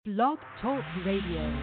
Blog Talk Radio.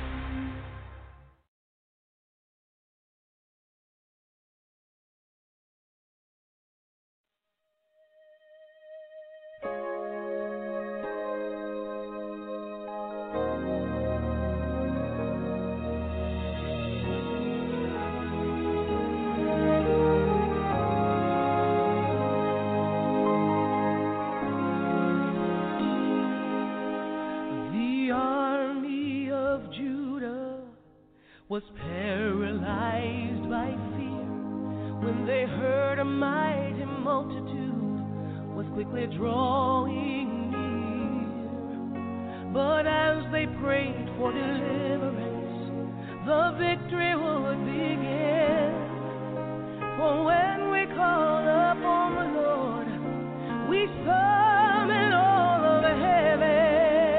Was paralyzed by fear when they heard a mighty multitude was quickly drawing near. But as they prayed for deliverance, the victory would begin. For when we call upon the Lord, we summon all of heaven.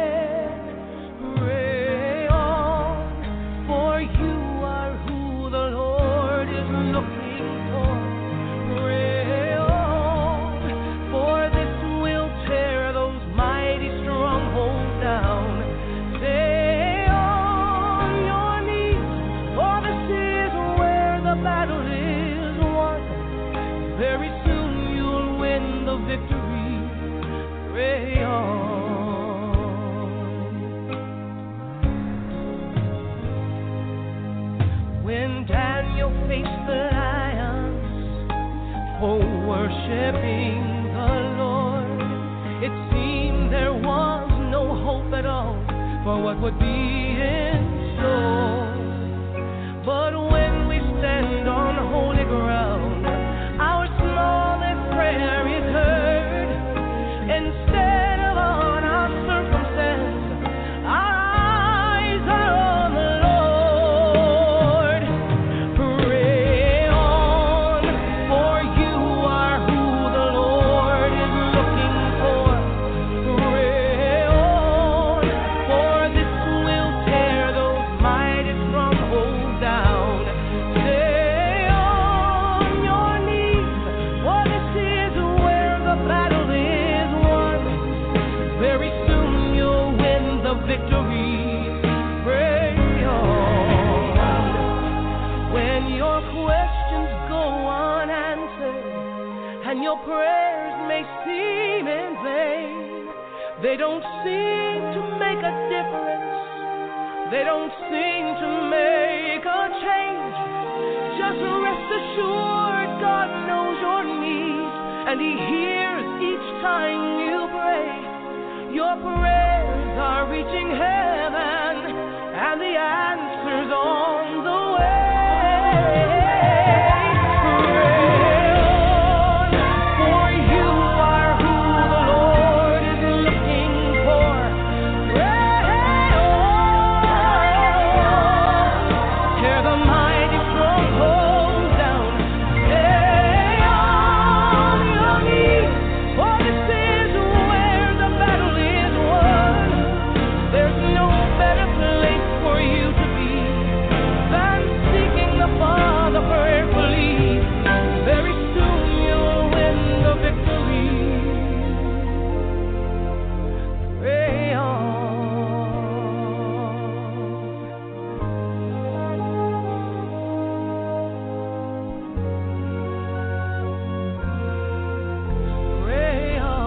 Worshiping the Lord, it seemed there was no hope at all for what would be in store. But when we stand on holy ground, our smallest prayer is heard. Instead of on our circumstance, our eyes are on the Lord. Pray on, for you are who the Lord is looking for. Pray on, for this will tear those mighty strongholds down. Stay on your knees, for this is where the battle is won. Very soon you'll win the victory. Pray on. When your questions go unanswered and your prayers may seem in vain, they don't seem to make a difference. They don't seem to make a change. Just rest assured God knows your needs and He hears each time you pray. Your prayers are reaching heaven and the answer's on the way. Pray on, for you are who the Lord is looking for. Pray on, tear the mighty strongholds down. Stay on your knees, for this is where the battle is won. There's no better place for you to be than seeking the Father prayerfully. Very soon you'll win the victory. Pray on. Pray on.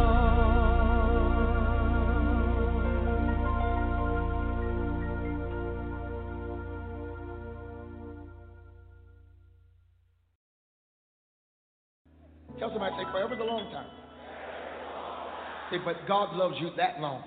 Tell somebody, say, forever's a long time. Say, but God loves you that long.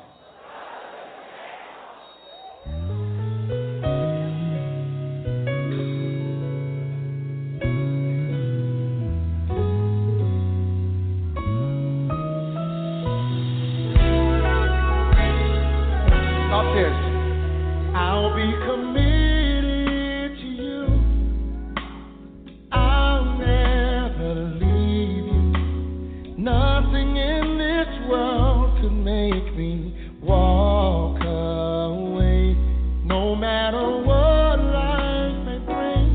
God says, I'll be committed to you. I'll never leave you. Nothing in this world could make me walk away. No matter what life may bring,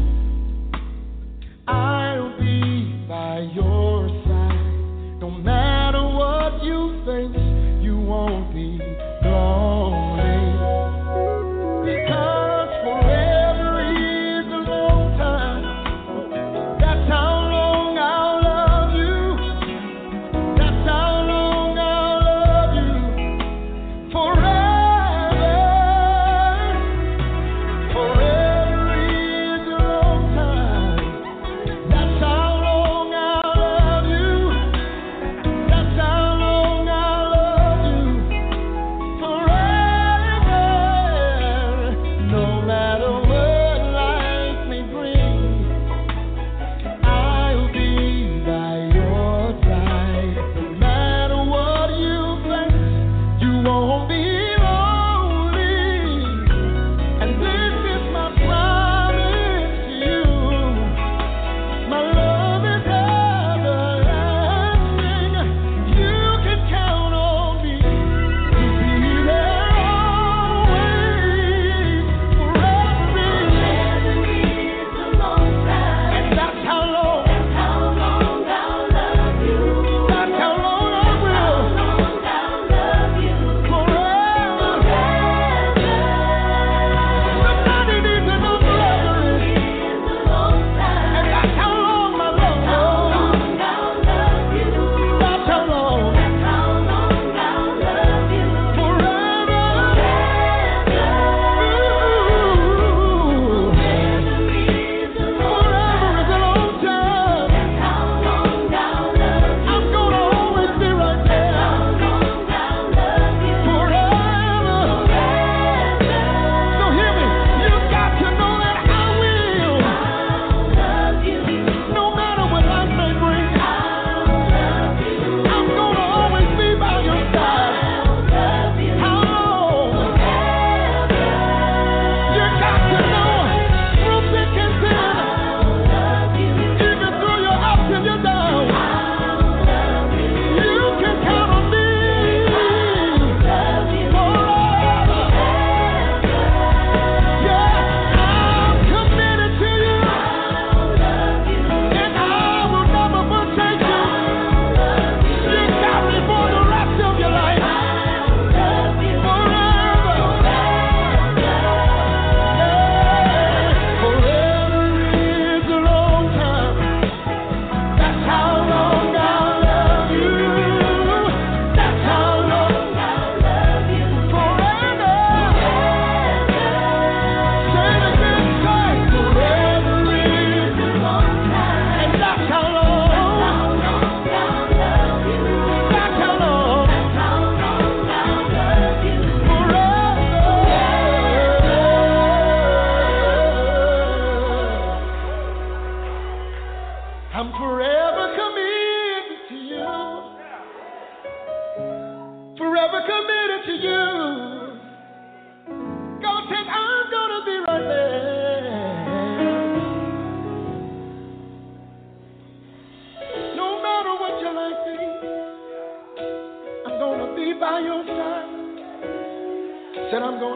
I'll be by your side. No matter what you face, you won't be lonely.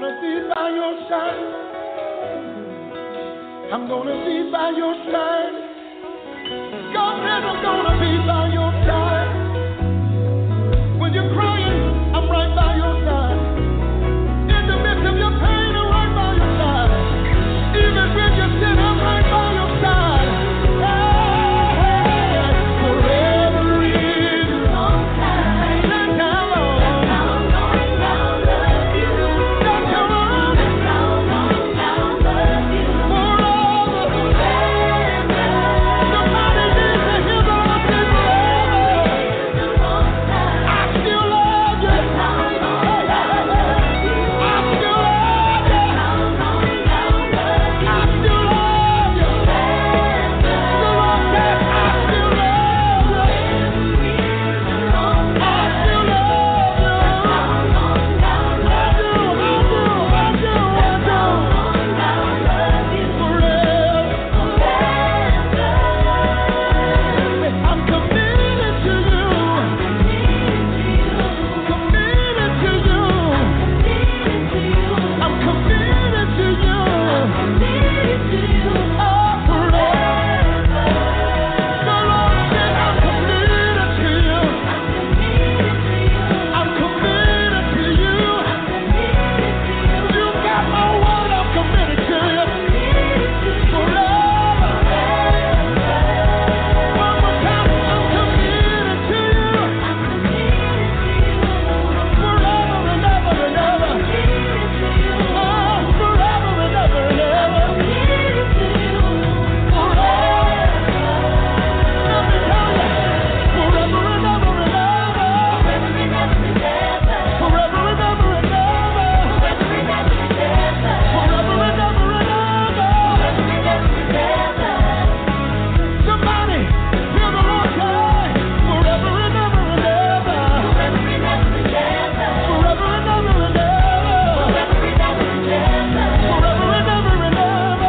gonna be by your side. I'm gonna be by your side. God says I'm gonna be by your side. When you're crying, I'm right by your side. In the midst of your pain, I'm right by your side. Even when you sin, I'm right by your side. Hey, forever is a long time. That's how long. That's how long I'll love you. That's how long. That's how long I'll love you. Forever. Somebody needs to hear the Lord say forever. I still love you. That's how long I love you. I still love you. That's how long I'll love you. I still love you. The Lord said I still love you. I still love you. I'm committed to you. Committed to you. I'm committed to you. Oh, forever. The Lord said I'm committed to you. I'm committed to you. You got my word. I'm committed to you. Forever. One more time. I'm committed to you. Forever and ever and ever. Oh, forever and ever and ever. Forever. Let me tell you. Forever and ever and ever. Forever and ever and ever. Forever and ever and ever. Somebody hear the Lord say, forever and ever and ever. Forever and ever and ever. Forever and ever and ever.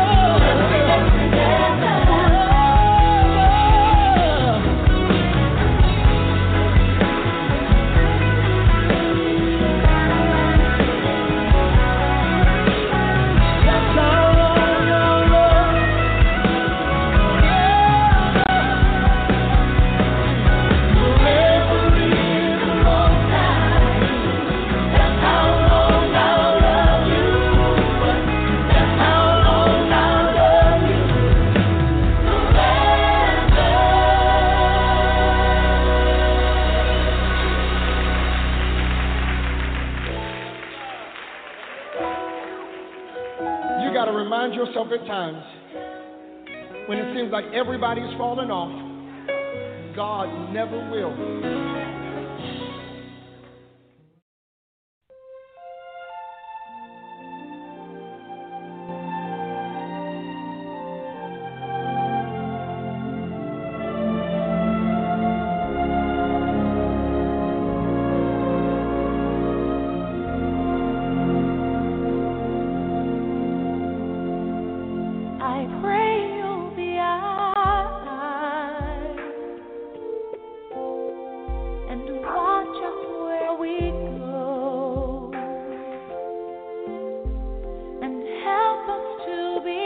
That's how long I'll love you. Forever is a long time. That's how long I'll love you. That's how long I'll love you. You got to remind yourself at times when it seems like everybody's falling off, God never will. I pray you'll be eyes and watch us where we go, and help us to be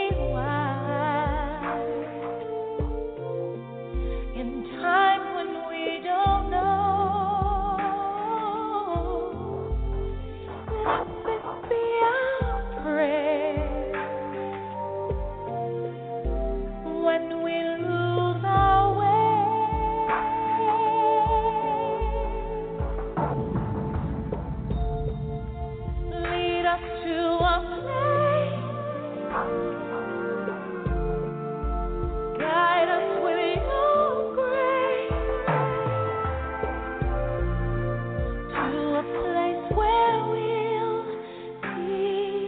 wise in times when we don't know. Let this be our prayer. When we lose our way, lead us to a place, guide us with your grace, to a place where we'll be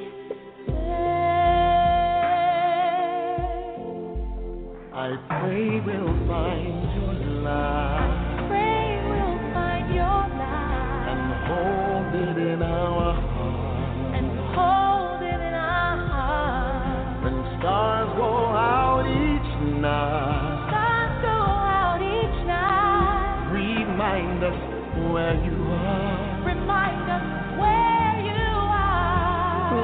safe. I pray we'll find your light Pray we'll find your light and hold it in our heart. and hold it in our hearts. When stars go out each night, Stars go out each night. remind us where you are. Remind us where you are.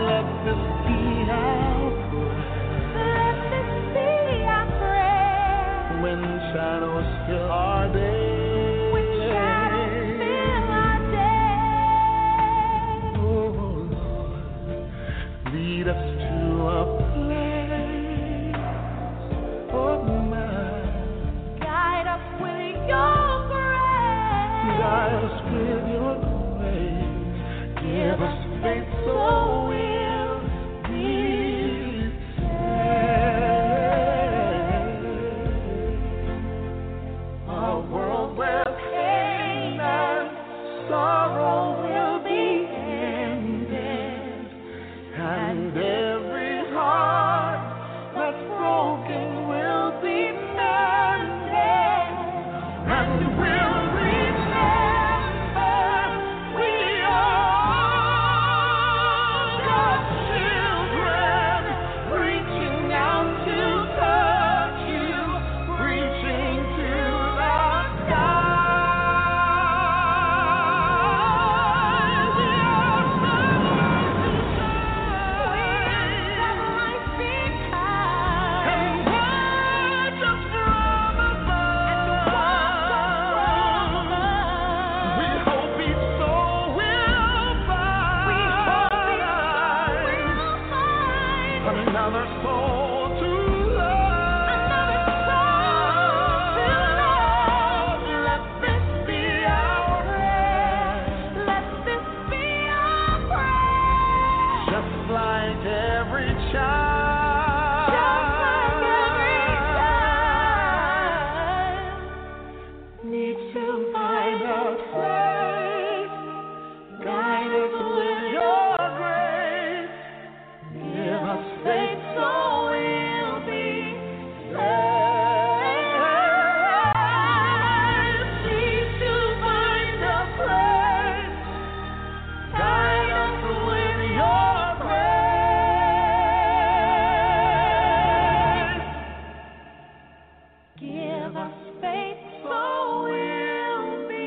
Lead us to a place of mine. Guide us with your grace. Guide us with your grace. Give us faith so we'll be saved. A world where pain and sorrow will be ended, and every heart that's broken will be mended, and we'll remember we are God's children, reaching out to touch you, reaching to the skies. We are Life behind. and watch us from above. We hope each soul will find another soul to love. Let this be our prayer. Just like every child. Need to find a place. Guide us with your grace. Give us faith so we'll be saved. Need to find a place. Guide us with your grace. Give us faith so we'll be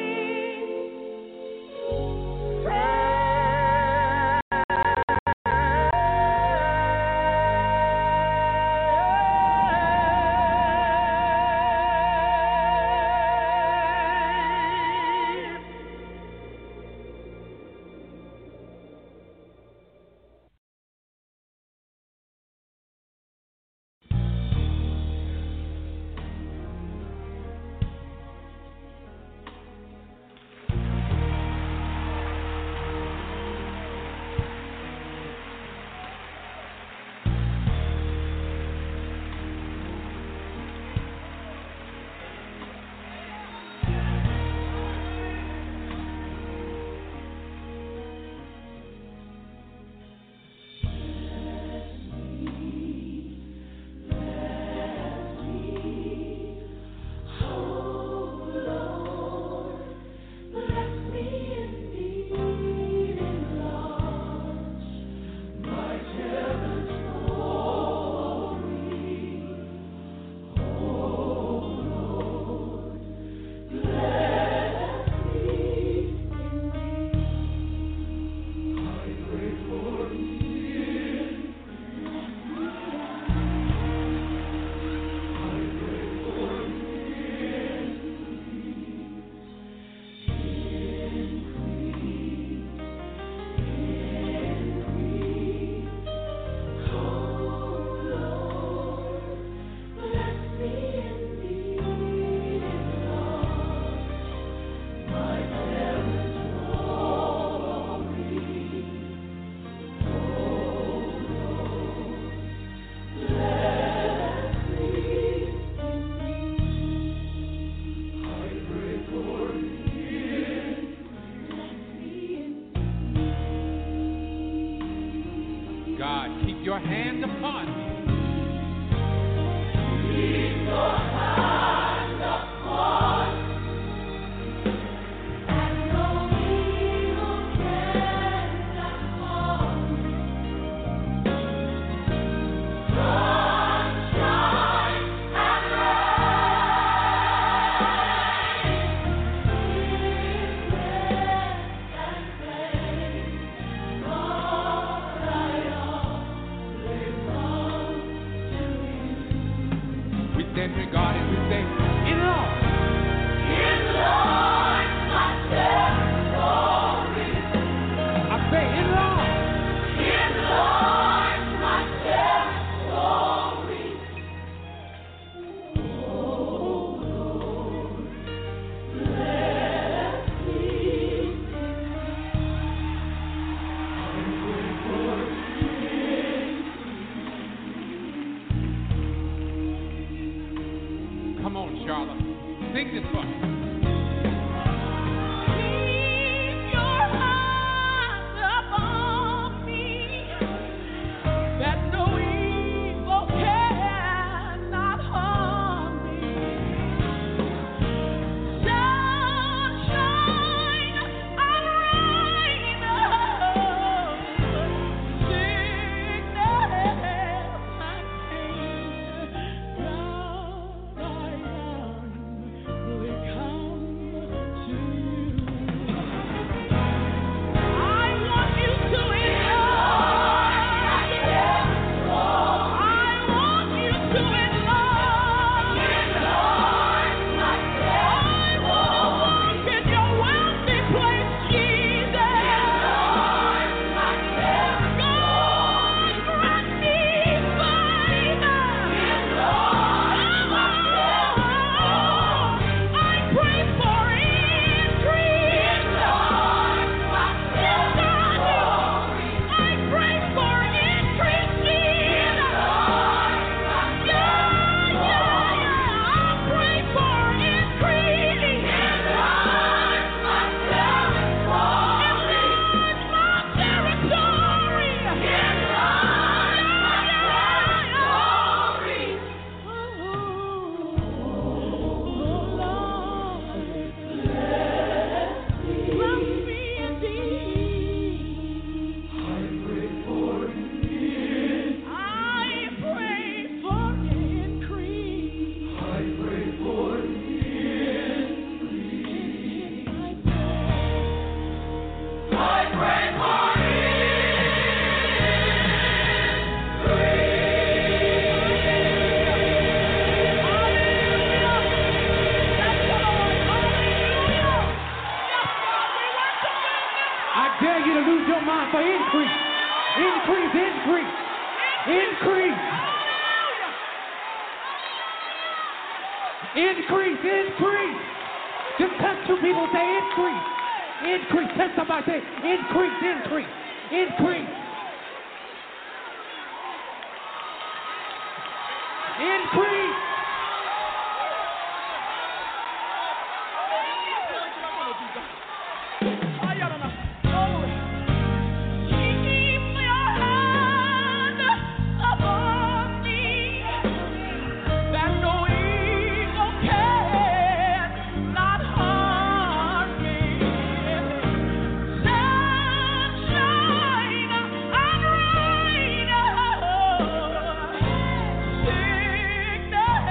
your hand upon me. Then regard it, we say, in Lord, my territory. I say, in Lord, Charlotte. Sing this for me. Keep your hands upon me, that no evil cannot harm me. Sunshine and rain, sickness and pain, round I am, will come to you. I want you to enlarge. I want you to enlarge. I want to walk in your wealthy place, Jesus. God, grant me favor. I pray for increase. I pray for increase, Jesus. I pray for increase. Enlarge my territory. Bless me indeed. I pray for increase. I dare you to lose your mind for increase. Increase, increase, increase. Increase, increase. Just touch two people, say increase. Increase. Touch somebody, say increase, increase, increase. Increase. Keep your hand upon me, that no evil cannot harm me. Sunshine and rain, sickness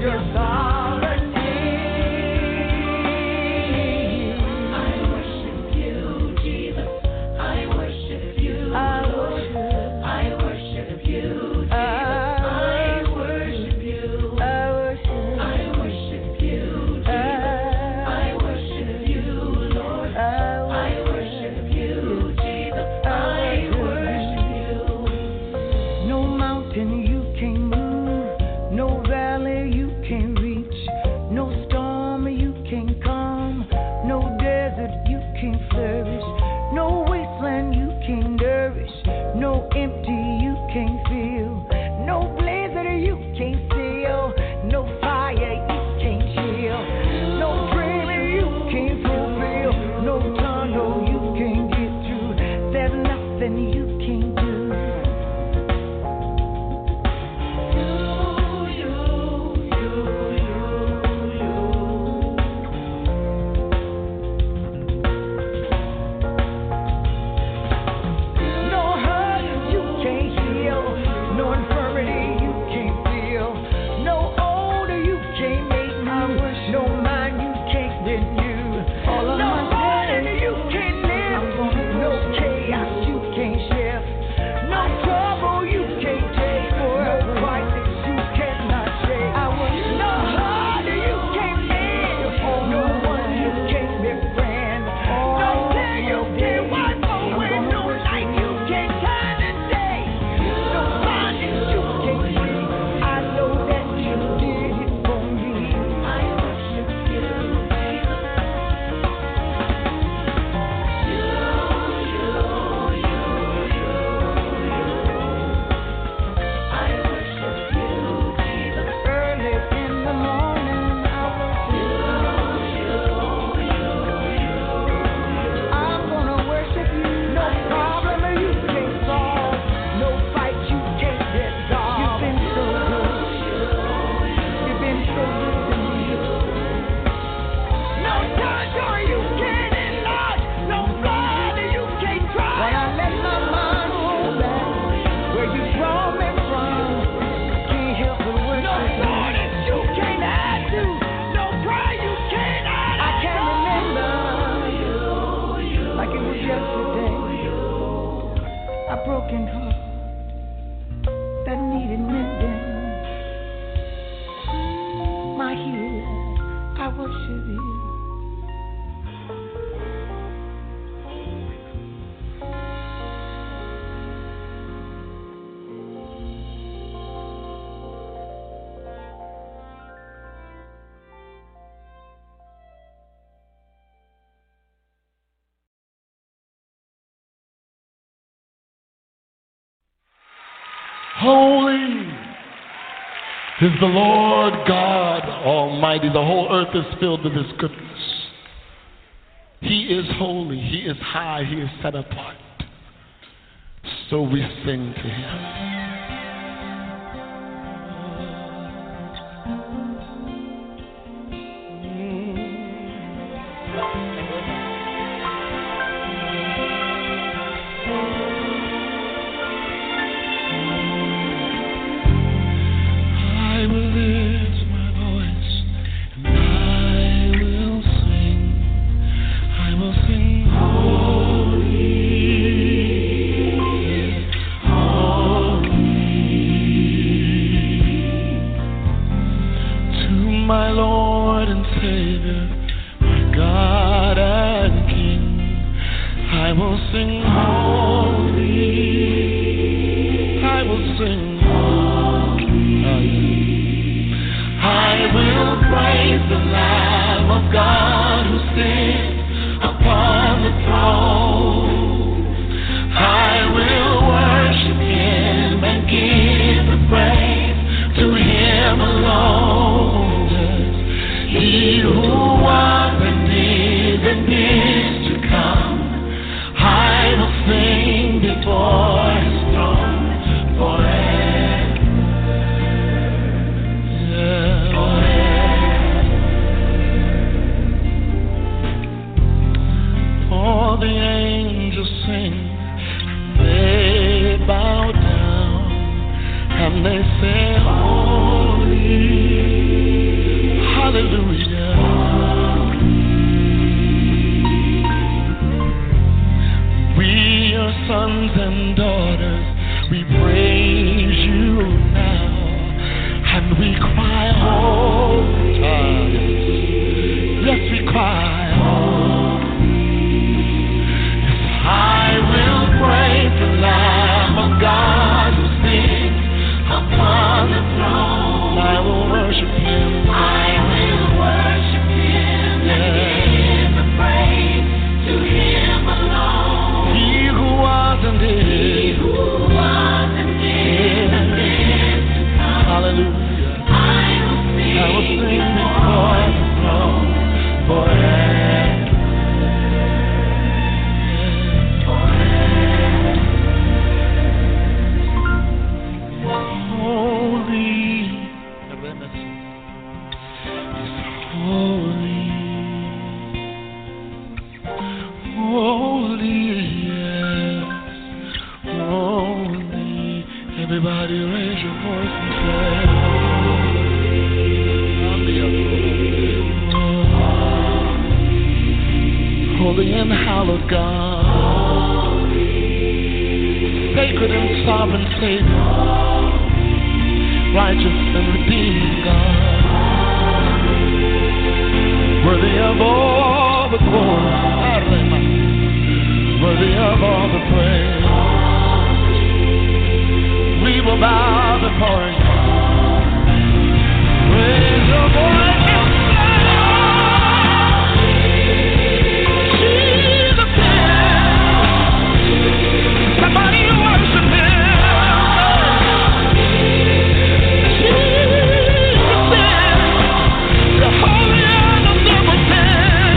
your sovereignty. I worship you, Jesus. I worship you, Lord. I worship you, Jesus. I worship you. I worship you, Jesus. I worship you, Lord. I worship you, Jesus. I worship you. No mountain you can move, no valley you can reach, no storm you can calm, no desert you can flourish, no wasteland you can nourish, no empty you can fill, no blizzard you can seal, no fire you can chill, no dream you can fulfill, no tunnel you can get through. There's nothing you can do. No hurt you can't heal, no infirmity you can't feel, no odor you can't make new, no mind you can't renew, no burden you can't lift, no chaos you can't shift, no trouble you can't take, no crisis you cannot shake, no heart you can't mend, no one you can't befriend, no tear you can't wipe away, no light you can't turn to day, no bondage you can't free. I know that you did it for me. I worship you, Jesus. I worship you, Jesus. Early in the morning, I worship you. I'm gonna worship you. No problem you can't solve, no fight you can't resolve. You've been so good. You've been so good to me. No territory you can't enlarge, no blood you can't cry. When I let my mind roll back, where you brought me from, can't help but worship. No sword that you can't add to, no prayer you can't add. I can remember like it was yesterday. A broken heart that needed mending. My healer, I worship you. Holy is the Lord God Almighty. The whole earth is filled with His goodness. He is holy. He is high. He is set apart. So we sing to Him. I will lift my voice and I will sing. I will sing holy, holy to my Lord and Savior, my God and King. I will sing holy. I will sing I will praise the Lamb of God who sits upon the throne. I will worship Him and give the praise to Him alone. He who was and is to come, I will sing before His throne forever. cry, holy. Yes, we cry, holy. Yes, I will praise the Lamb of God who sits upon the throne. I will worship Him. I will worship Him and give the praise to Him alone. He who was and is. He who was and is and is to come. Hallelujah. I will sing before the throne forever. Everybody raise your voice and say, holy and hallowed God, sacred and sovereign Savior, righteous and redeeming God, worthy of all the glory, worthy of all the praise. We will bow before you. Raise your voice and say, Jesus is. Somebody worship Him. Jesus is the holy and omnipotent,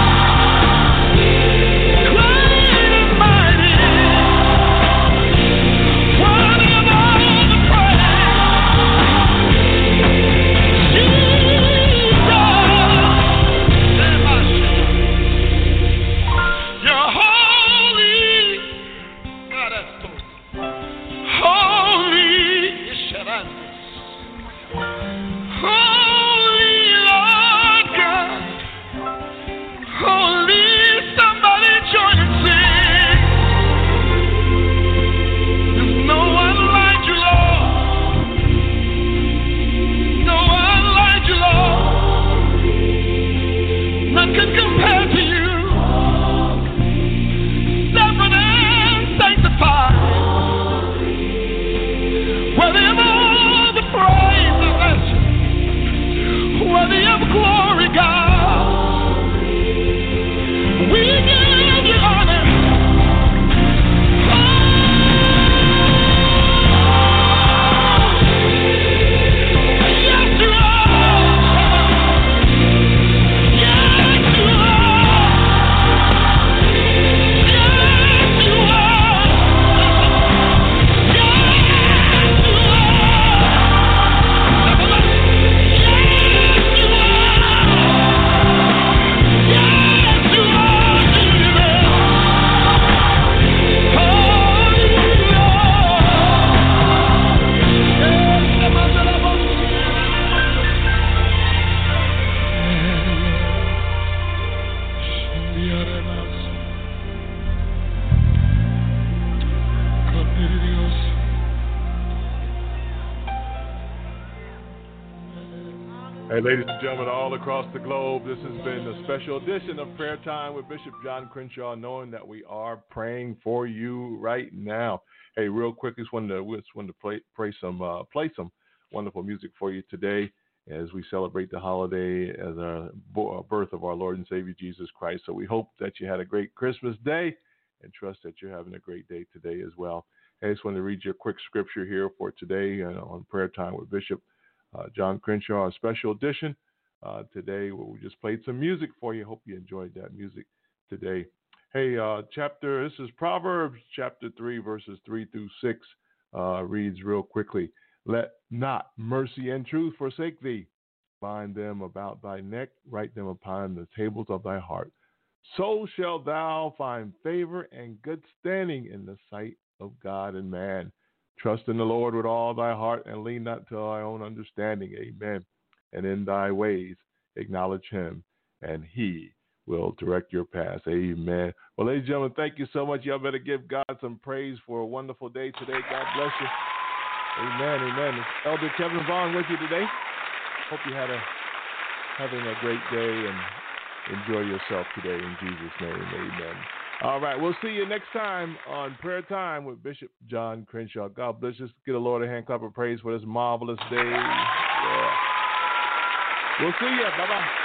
great and mighty. Hey, ladies and gentlemen, all across the globe, this has been a special edition of Prayer Time with Bishop John Crenshaw, knowing that we are praying for you right now. Hey, real quick, just wanted to play some wonderful music for you today as we celebrate the holiday as our birth of our Lord and Savior Jesus Christ. So we hope that you had a great Christmas day and trust that you're having a great day today as well. Hey, I just want to read you a quick scripture here for today on Prayer Time with Bishop John Crenshaw, a special edition. Today, we just played some music for you. Hope you enjoyed that music today. Hey, this is Proverbs chapter 3, verses 3 through 6, reads real quickly. Let not mercy and truth forsake thee. Bind them about thy neck, write them upon the tables of thy heart. So shalt thou find favor and good standing in the sight of God and man. Trust in the Lord with all thy heart and lean not to thy own understanding. Amen. And in thy ways acknowledge him, and he will direct your paths. Amen. Well, ladies and gentlemen, thank you so much. Y'all better give God some praise for a wonderful day today. God bless you. Amen. Amen. Elder Kevin Vaughn with you today. Hope you having a great day and enjoy yourself today in Jesus' name. Amen. All right, we'll see you next time on Prayer Time with Bishop John Crenshaw. God bless us. Give the Lord a hand clap of praise for this marvelous day. Yeah. We'll see you. Bye-bye.